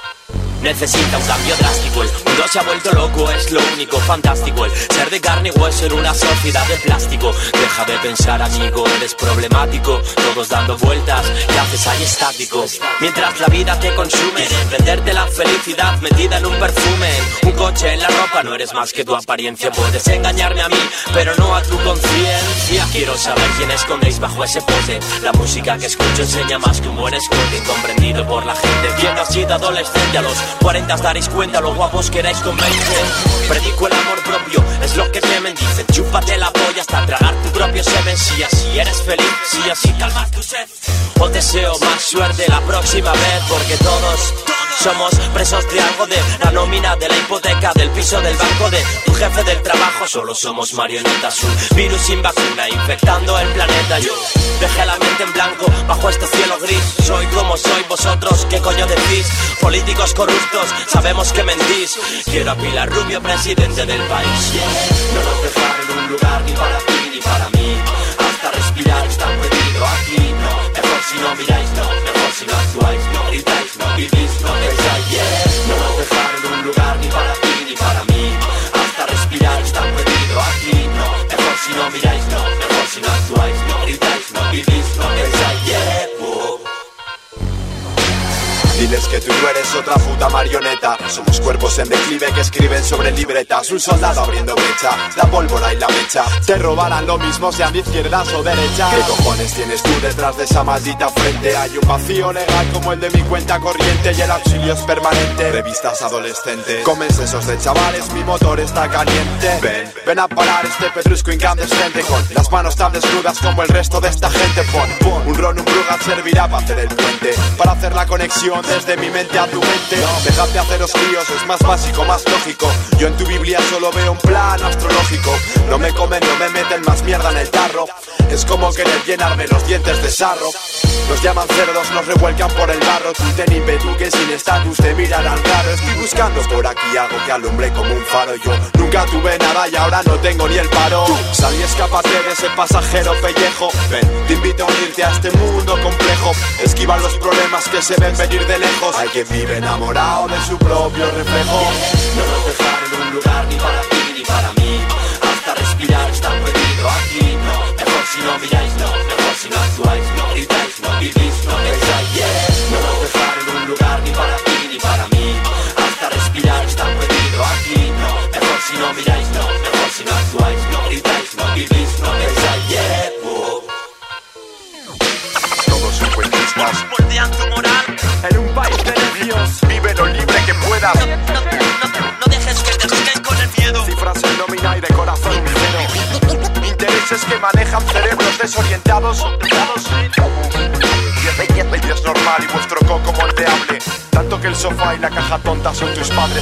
Necesita un cambio drástico, el mundo se ha vuelto loco, es lo único fantástico. El ser de carne y hueso en una sociedad de plástico. Deja de pensar, amigo, eres problemático. Todos dando vueltas, ¿qué haces ahí estático? Mientras la vida te consume, venderte la felicidad metida en un perfume, un coche, en la ropa, no eres más que tu apariencia. Puedes engañarme a mí, pero no a tu conciencia. Quiero saber quién escondéis bajo ese pose. La música que escucho enseña más que un buen escote, incomprendido por la gente. ¿Quién no ha sido adolescente a los cuarenta os daréis cuenta lo guapos que erais con veinte? Predico el amor propio, es lo que me dicen. Chúpate la polla hasta tragar tu propio semen. Si así eres feliz, si así calmas tu sed. Os deseo más suerte la próxima vez, porque todos somos presos de algo, de la nómina, de la hipoteca, del piso, del banco, de tu jefe, del trabajo. Solo somos marionetas, un virus sin vacuna infectando el planeta. Yo dejé la mente en blanco bajo este cielo gris. Soy como soy, vosotros, ¿qué coño decís? Políticos corruptos, sabemos que mentís. Quiero a Pilar Rubio, presidente del país, yeah. No nos dejaron un lugar ni para ti ni para mí. Hasta respirar está prohibido aquí, no. Mejor si no miráis, no. Mejor si no actuáis, no gritáis, no vivís, no pensáis, yeah. No nos dejaron un lugar ni para ti ni para mí. Hasta respirar está prohibido aquí, no. Mejor si no miráis, no. Mejor Diles que tú no eres otra puta marioneta. Somos cuerpos en declive que escriben sobre libretas. Un soldado abriendo brecha, la pólvora y la mecha. Te robarán lo mismo sean de izquierdas o derechas. ¿Qué cojones tienes tú detrás de esa maldita frente? Hay un vacío legal como el de mi cuenta corriente y el auxilio es permanente. Revistas adolescentes, comen sesos de chavales, mi motor está caliente. Ven, ven a parar este pedrusco incandescente con las manos tan desnudas como el resto de esta gente. Pon, pon un ron, un brugat servirá para hacer el puente, para hacer la conexión desde mi mente a tu mente. Déjate hacer los críos, es más básico, más lógico. Yo en tu Biblia solo veo un plan astrológico. No me comen, no me meten más mierda en el tarro. Es como querer llenarme los dientes de sarro. Nos llaman cerdos, nos revuelcan por el barro. Tú ten ímpetu que sin estatus te mirarán raro. Estoy buscando por aquí algo que alumbre como un faro. Yo nunca tuve nada y ahora no tengo ni el paro. Tú sal y escápate de ese pasajero pellejo. Ven, te invito a unirte a este mundo complejo. Esquiva los problemas que se ven venir de lejos. Hay quien vive enamorado de su propio reflejo. No nos dejaron en un lugar ni para ti ni para mí. Hasta respirar está prohibido aquí, no. Mejor si no miráis, no. Mejor si no actuáis, no gritáis, no vivís, no pensáis, yeah. No nos dejaron en un lugar ni para ti ni para mí. Hasta respirar está prohibido aquí, no. Mejor si no miráis, no. Mejor si no actuáis, no gritáis, no vivís, no pensáis, yeah. Uh. Todos encuentristas moldean tu moral en un país de necios. Vive lo libre que puedas. No, no, no, no dejes que te juzguen con el miedo. Cifras en nómina y de corazón cero. Intereses que manejan cerebros desorientados. Y es normal y vuestro coco moldeable. Tanto que el sofá y la caja tonta son tus padres.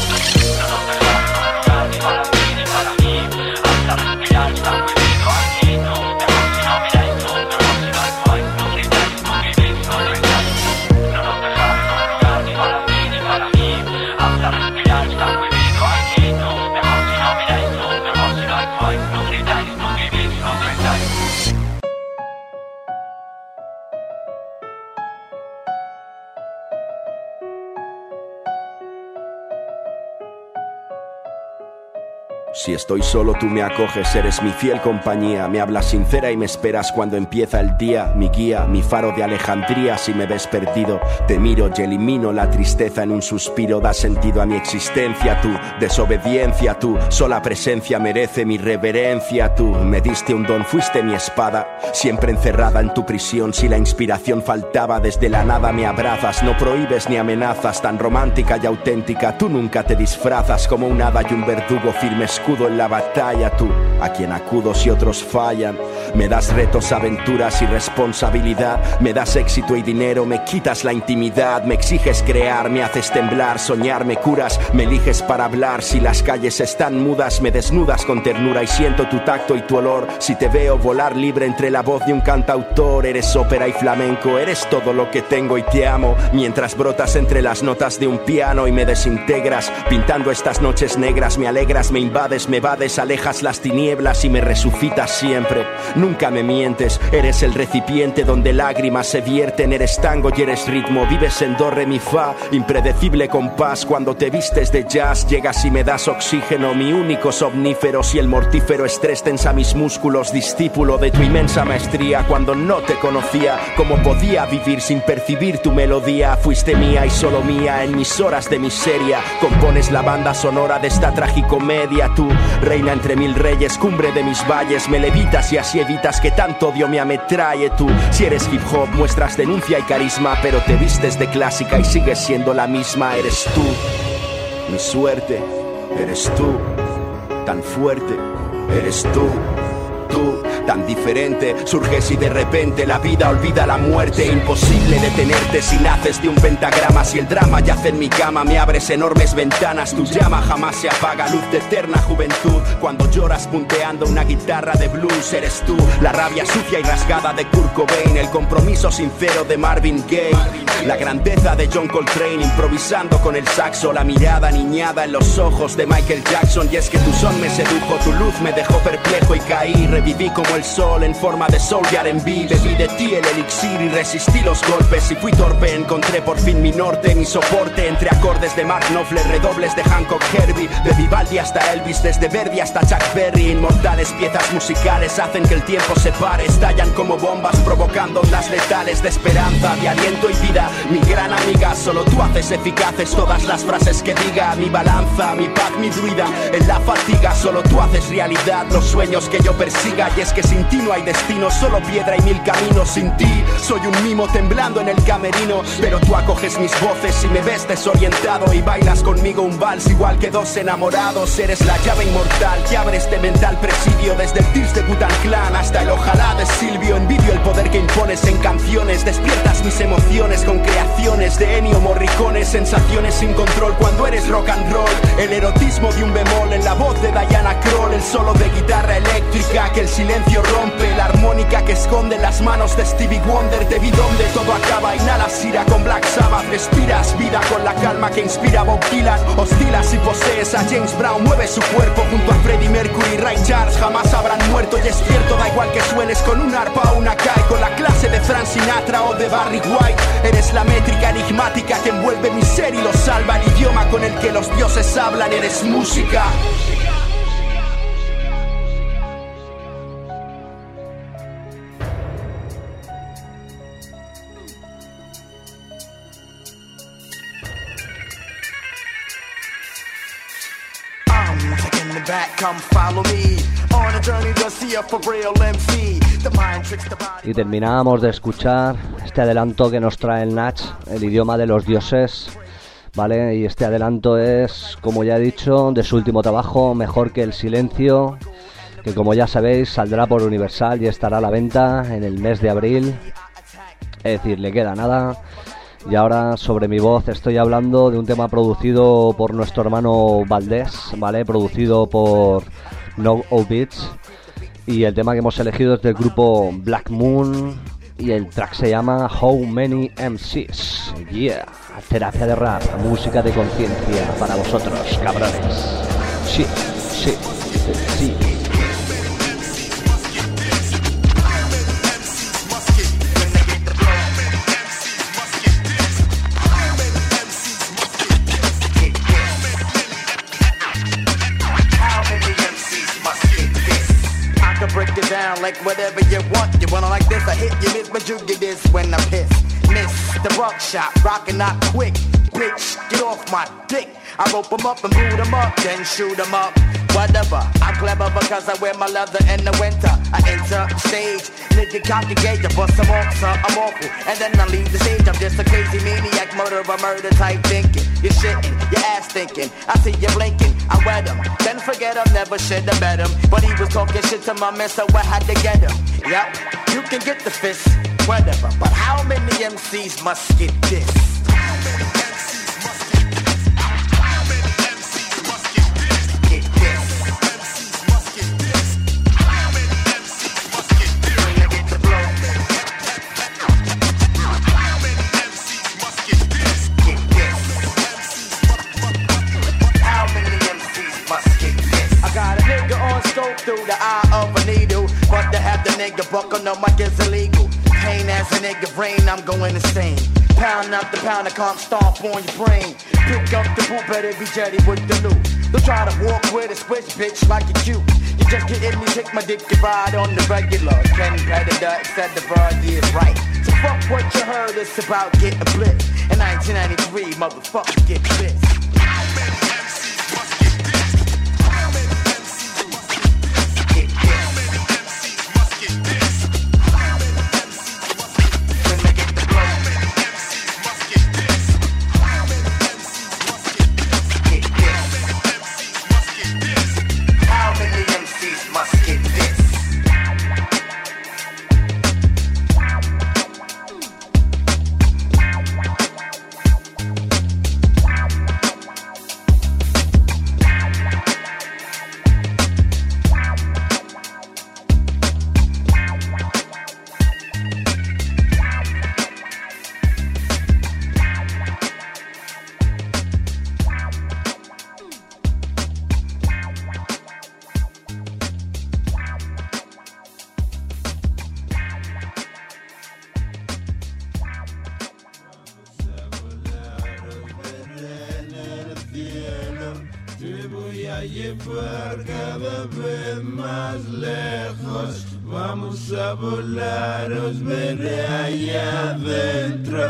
Si estoy solo tú me acoges, eres mi fiel compañía. Me hablas sincera y me esperas cuando empieza el día. Mi guía, mi faro de Alejandría. Si me ves perdido, te miro y elimino la tristeza en un suspiro. Da sentido a mi existencia, tu desobediencia, tu sola presencia merece mi reverencia. Tú me diste un don, fuiste mi espada, siempre encerrada en tu prisión. Si la inspiración faltaba, desde la nada me abrazas. No prohíbes ni amenazas, tan romántica y auténtica. Tú nunca te disfrazas como un hada y un verdugo firme escudo en la batalla. Tú, a quien acudo si otros fallan. Me das retos, aventuras y responsabilidad. Me das éxito y dinero, me quitas la intimidad. Me exiges crear, me haces temblar, soñar, me curas. Me eliges para hablar, si las calles están mudas. Me desnudas con ternura y siento tu tacto y tu olor. Si te veo volar libre entre la voz de un cantautor. Eres ópera y flamenco, eres todo lo que tengo y te amo. Mientras brotas entre las notas de un piano y me desintegras, pintando estas noches negras. Me alegras, me invades, me vades, alejas las tinieblas y me resucitas siempre. Nunca me mientes, eres el recipiente donde lágrimas se vierten. Eres tango y eres ritmo, vives en do, re, mi, fa. Impredecible compás, cuando te vistes de jazz. Llegas y me das oxígeno, mi único somnífero. Si el mortífero estrés tensa mis músculos. Discípulo de tu inmensa maestría. Cuando no te conocía, ¿cómo podía vivir sin percibir tu melodía? Fuiste mía y solo mía en mis horas de miseria. Compones la banda sonora de esta tragicomedia. Tú, reina entre mil reyes, cumbre de mis valles. Me levitas y así evitas que tanto odio me ametralle. Tú, si eres hip hop, muestras denuncia y carisma, pero te vistes de clásica y sigues siendo la misma. Eres tú, mi suerte, eres tú, tan fuerte, eres tú, tú, tan diferente. Surges y de repente la vida olvida la muerte. Imposible detenerte si naces de un pentagrama. Si el drama yace en mi cama, me abres enormes ventanas. Tu llama jamás se apaga, luz de eterna juventud. Cuando lloras punteando una guitarra de blues. Eres tú, la rabia sucia y rasgada de Kurt Cobain. El compromiso sincero de Marvin Gaye. La grandeza de John Coltrane, improvisando con el saxo. La mirada niñada en los ojos de Michael Jackson. Y es que tu son me sedujo, tu luz me dejó perplejo y caí. Reviví como el sol en forma de soul y R and B. Bebí de ti el elixir y resistí los golpes. Y fui torpe, encontré por fin mi norte, mi soporte. Entre acordes de Mark Knopfler, redobles de Hancock Herbie. De Vivaldi hasta Elvis, desde Verdi hasta Chuck Berry. Inmortales piezas musicales hacen que el tiempo se pare. Estallan como bombas provocando ondas letales de esperanza, de aliento y vida. Mi gran amiga Solo tú haces eficaces todas las frases que diga. Mi balanza, mi paz, mi druida en la fatiga. Solo tú haces realidad los sueños que yo persiga. Y es que sin ti no hay destino, solo piedra y mil caminos. Sin ti soy un mimo temblando en el camerino, pero tú acoges mis voces y me ves desorientado y bailas conmigo un vals igual que dos enamorados. Eres la llave inmortal que abre este mental presidio, desde el Tears de Wu-Tang Clan hasta el ojalá de Silvio. Envidio el poder que impones en canciones, despiertas mis emociones con creaciones de Ennio Morricone, sensaciones sin control cuando eres rock and roll. El erotismo de un bemol en la voz de Diana Krall, el solo de guitarra eléctrica que el silencio rompe, la armónica que esconde las manos de Stevie Wonder. Te vi donde todo acaba, inhalas ira con Black Sabbath, respiras vida con la calma que inspira Bob Dylan. Hostilas y posees a James Brown, mueve su cuerpo junto a Freddie Mercury, Ray Charles, jamás habrán muerto. Y es cierto, da igual que suenes con un arpa o una kai, con la clase de Frank Sinatra o de Barry White. Eres la métrica enigmática que envuelve mi ser y lo salva, el idioma con el que los dioses hablan. Eres música. Y terminábamos de escuchar este adelanto que nos trae el Nach, el idioma de los dioses, ¿vale? Y este adelanto es, como ya he dicho, de su último trabajo, Mejor que el silencio, que como ya sabéis saldrá por Universal y estará a la venta en el mes de abril. Es decir, le queda nada. Y ahora sobre mi voz estoy hablando de un tema producido por nuestro hermano Valdés, ¿vale? Producido por No O Beats. Y el tema que hemos elegido es del grupo Black Moon. Y el track se llama How Many M Cs. Yeah, terapia de rap, música de conciencia para vosotros, cabrones. Sí, sí, sí. Break it down like whatever you want. You want it like this, I hit you miss, but you get this when I piss. Miss the rock shot, rockin' out quick. Bitch, get off my dick. I rope 'em up and boot 'em up, then shoot 'em up. Whatever, I'm clever because I wear my leather in the winter. I enter stage, nigga congregate, bust some off, son, I'm awful. And then I leave the stage, I'm just a crazy maniac, murderer, murder type thinking. You're shitting, your ass thinking, I see you blinking, I wet him. Then forget him, never should have bet him. But he was talking shit to my man, so I had to get him. Yep, you can get the fist, whatever. But how many M Cs must get this? Through the eye of a needle, but to have the nigga buckle no mic is illegal. Pain as a nigga brain, I'm going insane. Pound out the pound, I can't stomp on your brain. Pick up the boot, better be jetty with the loot. Don't try to walk with a switch, bitch, like you cute. You just get in me, take my dick, you ride on the regular. Ken Predator, except the variety is right. So fuck what you heard, it's about getting blitzed. In nineteen ninety-three, motherfucker, get pissed. llevar cada vez más lejos. Vamos a volar, os veré allá adentro.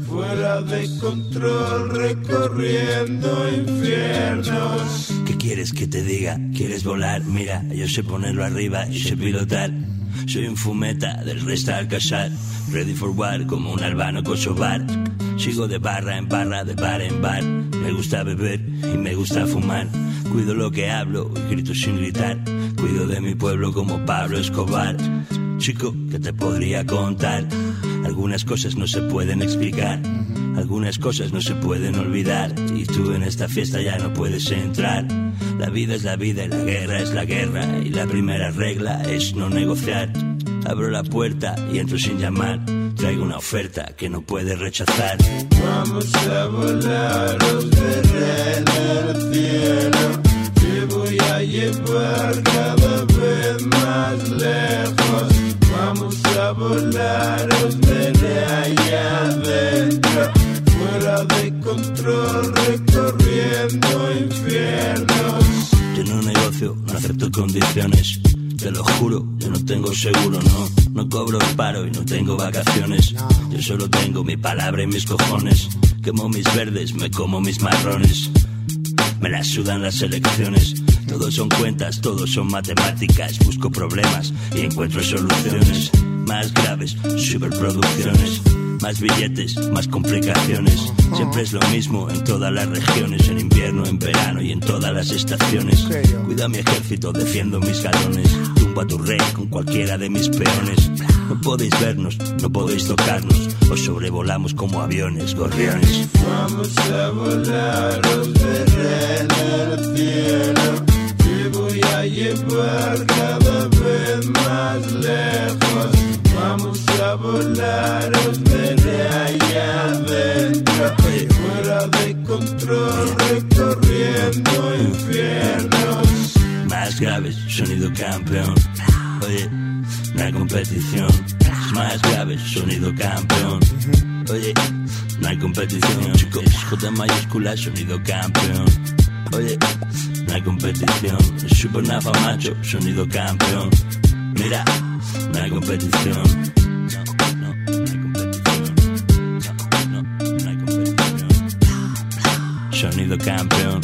fuera de control, recorriendo infiernos. ¿Qué quieres que te diga? ¿Quieres volar? Mira, yo sé ponerlo arriba y sé pilotar. Soy un fumeta del resto al casar, ready for war como un albano kosovar. Sigo de barra en barra, de bar en bar. Me gusta beber y me gusta fumar. Cuido lo que hablo y grito sin gritar. Cuido de mi pueblo como Pablo Escobar. Chico, ¿qué te podría contar? Algunas cosas no se pueden explicar, algunas cosas no se pueden olvidar. Y tú en esta fiesta ya no puedes entrar. La vida es la vida y la guerra es la guerra. Y la primera regla es no negociar. Abro la puerta y entro sin llamar. Traigo una oferta que no puedes rechazar. Vamos a volar, os veré en el cielo. Te voy a llevar cada vez más lejos. Vamos a volar, os veré allá adentro. Fuera de control, recorriendo infiernos. Yo no negocio, no acepto condiciones. Te lo juro, yo no tengo seguro, no. No cobro paro y no tengo vacaciones. Yo solo tengo mi palabra y mis cojones. Quemo mis verdes, me como mis marrones. Me las sudan las elecciones. Todos son cuentas, todos son matemáticas. Busco problemas y encuentro soluciones. Más graves, superproducciones. Más billetes, más complicaciones. Siempre es lo mismo en todas las regiones. En invierno, en verano y en todas las estaciones. Cuida mi ejército, defiendo mis galones. Tumba a tu rey con cualquiera de mis peones. No podéis vernos, no podéis tocarnos. Os sobrevolamos como aviones, gorriones. Vamos a volar, os veré en el cielo. Te voy a llevar cada vez más lejos. Vamos a volar, os veré allá adentro. Fuera de control, recorriendo infiernos. Más graves, sonido campeón. Oye, no hay competición. Más graves, sonido campeón. Oye, no hay competición. Chicos, J mayúscula, sonido campeón. Oye, no hay competición. Super Nafa macho, sonido campeón. Mira, no hay competición. No, no, no hay competición. No, no, no hay competición. Sonido campeón.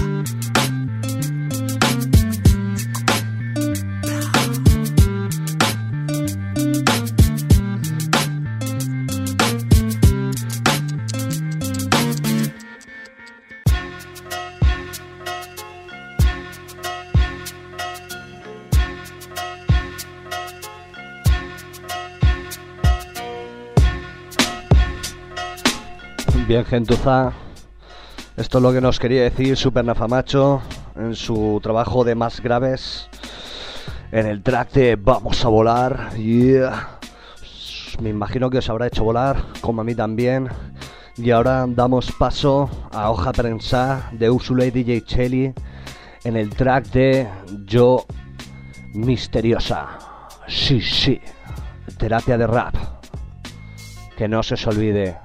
Bien, gentuza, esto es lo que nos quería decir Super Nafamacho en su trabajo de Más Graves, en el track de Vamos a Volar. Yeah. Me imagino que os habrá hecho volar, como a mí también. Y ahora damos paso a Hoja Prensa de Úrsula y D J Chelly en el track de Yo Misteriosa. Sí, sí, terapia de rap. Que no se os olvide.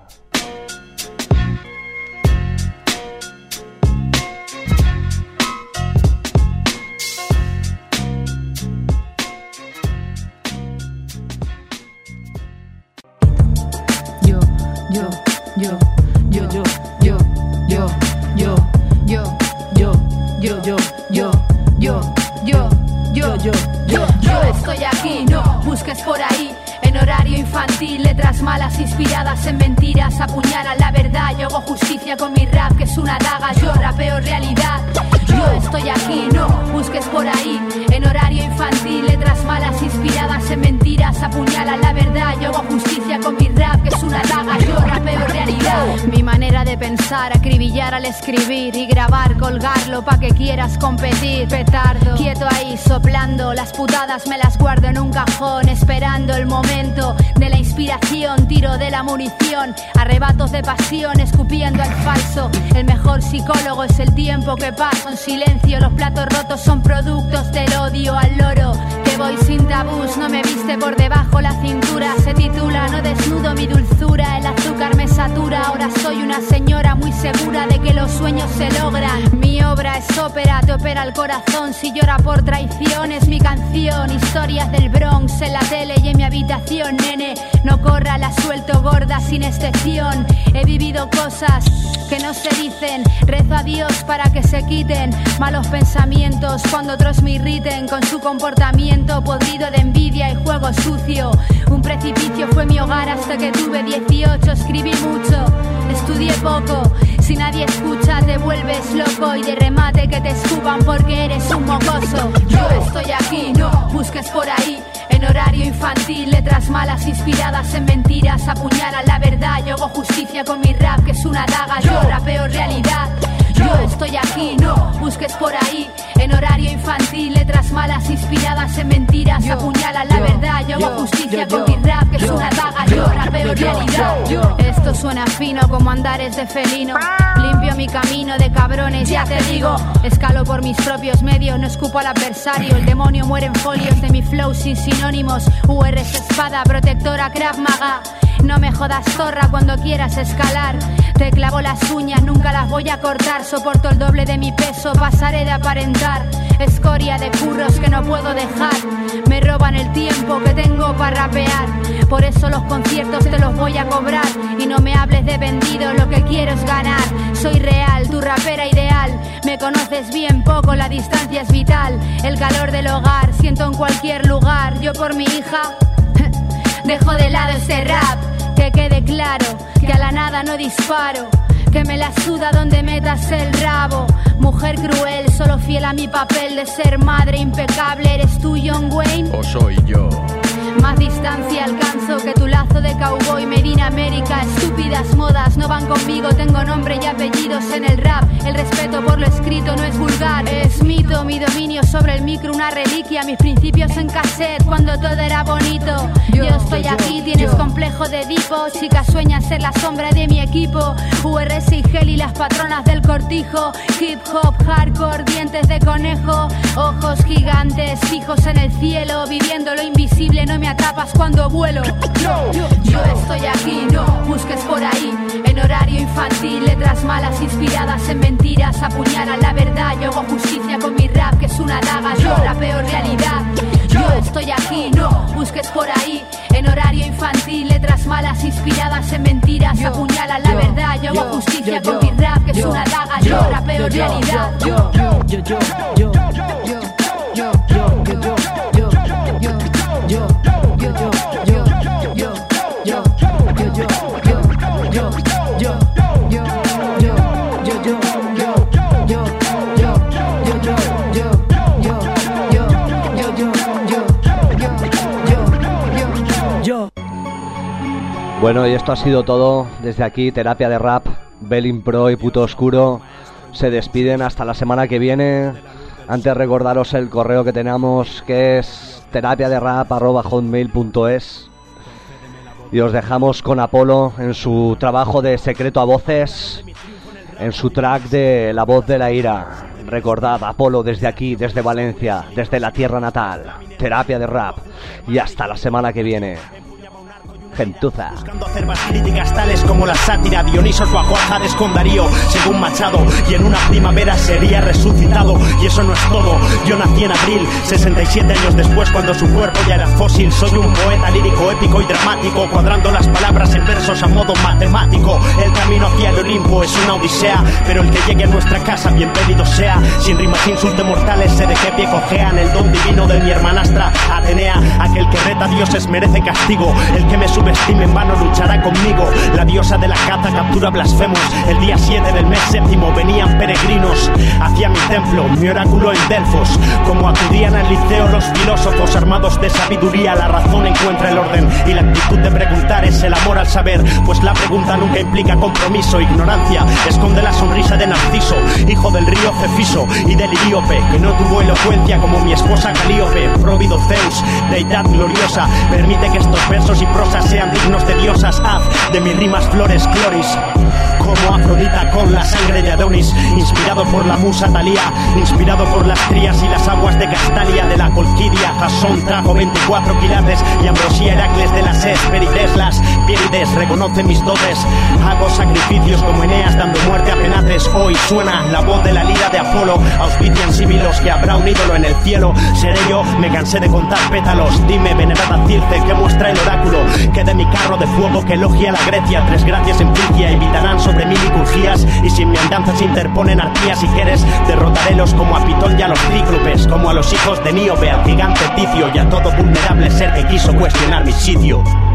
Yo, yo, yo, yo, yo, yo, yo, yo, yo, yo, yo, yo, yo, yo, yo, yo, yo estoy aquí, no busques por ahí. En horario infantil, letras malas inspiradas en mentiras apuñalan la verdad. Yo hago justicia con mi rap, que es una daga. Yo rapeo realidad. Yo estoy aquí, no busques por ahí. En horario infantil, letras malas inspiradas en mentiras apuñalan la verdad. Yo hago justicia con mi rap, que es una daga. Yo rapeo realidad. Mi manera de pensar, acribillar al escribir y grabar, colgarlo pa' que quieras competir. Petardo, quieto ahí soplando, las putadas me las guardo en un cajón, esperando el momento de la inspiración. Tiro de la munición, arrebatos de pasión, escupiendo al falso. El mejor psicólogo es el tiempo que paso en silencio. Los platos rotos son productos del odio al loro. Que voy sin tabús, no me viste por debajo la cintura. Se titula No desnudo mi dulzura, el azúcar me satura. dura, ahora soy una señora muy segura de que los sueños se logran. Mi obra es ópera, te opera el corazón si llora por traición. Es mi canción, historias del Bronx en la tele y en mi habitación. Nene, no corra, la suelto gorda sin excepción. He vivido cosas que no se dicen, rezo a Dios para que se quiten malos pensamientos cuando otros me irriten con su comportamiento podrido de envidia y juego sucio. Un precipicio fue mi hogar hasta que tuve dieciocho. Escribí mucho, estudié poco. Si nadie escucha te vuelves loco y de remate que te escupan porque eres un mocoso. Yo estoy aquí, no busques por ahí. En horario infantil, letras malas inspiradas en mentiras apuñalan la verdad. Yo hago justicia con mi rap que es una daga. Yo rapeo realidad. Yo estoy aquí, no busques por ahí. En horario infantil, letras malas inspiradas en mentiras apuñalan la verdad. Yo hago justicia con mi rap que es una daga. Yo rapeo realidad. Esto suena fino como andares de felino. Limpio mi camino de cabrones, ya te digo. Escalo por mis propios medios, no escupo al adversario. El demonio muere en folios de mi flow sin sinónimos. U R es espada, protectora, Krav Maga. No me jodas zorra cuando quieras escalar. Te clavo las uñas, nunca las voy a cortar. Soporto el doble de mi peso, pasaré de aparentar. Escoria de curros que no puedo dejar. Me roban el tiempo que tengo para rapear. Por eso los conciertos te los voy a cobrar. Y no me hables de vendido, lo que quiero es ganar. Soy real, tu rapera ideal. Me conoces bien poco, la distancia es vital. El calor del hogar, siento en cualquier lugar. Yo por mi hija dejo de lado ese rap. Que quede claro, que a la nada no disparo. Que me la suda donde metas el rabo. Mujer cruel, solo fiel a mi papel de ser madre impecable. ¿Eres tú, John Wayne? ¿O soy yo? Más distancia alcanzo que tu lazo de cowboy made in America. Estúpidas modas no van conmigo. Tengo nombre y apellidos en el rap. El respeto por lo escrito no es vulgar. Es mito, mi dominio sobre el micro una reliquia. Mis principios en cassette cuando todo era bonito. Yo estoy aquí, tienes complejo de Edipo. Chicas sueñan ser la sombra de mi equipo. U R S y Heli, las patronas del cortijo. Hip hop, hardcore, dientes de conejo. Ojos gigantes, fijos en el cielo. Viviendo lo invisible, no me atrapas cuando vuelo. Yo estoy aquí, no busques por ahí. En horario infantil, letras malas inspiradas en mentiras apuñalan la verdad. Yo hago justicia con mi rap que es una daga. Yo rapeo realidad. Yo estoy aquí, no busques por ahí. En horario infantil, letras malas inspiradas en mentiras apuñalan la verdad. Yo hago justicia con mi rap que es una daga. Yo rapeo realidad. Yo, yo, yo, yo, yo, yo, yo, yo, yo, yo, yo, Bueno, y esto ha sido todo desde aquí, Terapia de Rap, Belin Pro y Puto Oscuro se despiden hasta la semana que viene. Antes recordaros el correo que tenemos, que es terapia de rap arroba hotmail punto es. Y os dejamos con Apolo en su trabajo de Secreto a Voces, en su track de La Voz de la Ira. Recordad, Apolo desde aquí, desde Valencia, desde la tierra natal. Terapia de Rap. Y hasta la semana que viene. Gentuza. Buscando hacer más críticas tales como la sátira, Dionisos bajo Ajares con Darío, según Machado, y en una primavera sería resucitado. Y eso no es todo, yo nací en abril, sesenta y siete años después, cuando su cuerpo ya era fósil. Soy un poeta lírico, épico y dramático, cuadrando las palabras en versos a modo matemático. El camino hacia el Olimpo es una odisea, pero el que llegue a nuestra casa bienvenido sea. Sin rimas, insulte mortales, sé de qué pie cojean. El don divino de mi hermanastra Atenea, aquel que reta a dioses merece castigo. El que me subestime en vano luchará conmigo. La diosa de la caza captura blasfemos. El día siete del mes séptimo venían peregrinos hacia mi templo, mi oráculo en Delfos. Como acudían al liceo los filósofos armados de sabiduría, la razón encuentra el orden y la actitud de preguntar es el amor al saber, pues la pregunta nunca implica compromiso. Ignorancia esconde la sonrisa de Narciso, hijo del río Cefiso y del Iríope, que no tuvo elocuencia como mi esposa Calíope. Próvido Zeus, deidad gloriosa, permite que estos versos y prosas sean dignos de diosas. Haz de mis rimas flores cloris. como Afrodita con la sangre de Adonis, inspirado por la musa Talía, inspirado por las trías y las aguas de Castalia, de la Colquidia. Jasón trajo veinticuatro quilates y Ambrosía Heracles de las Hesperides. Las Pierides reconoce mis dotes, hago sacrificios como Eneas dando muerte a penates. Hoy suena la voz de la lira de Apolo, auspician símilos que habrá un ídolo en el cielo. Seré yo, me cansé de contar pétalos. Dime, venerada Circe, ¿qué muestra el oráculo? Que de mi carro de fuego que elogia la Grecia, tres gracias en Frigia evitarán sobre mí liturgías, y si en mi andanza se interponen arpías y quieres, derrotarélos como a Pitón y a los cíclopes, como a los hijos de Níobe, al gigante Ticio y a todo vulnerable ser que quiso cuestionar mi sitio.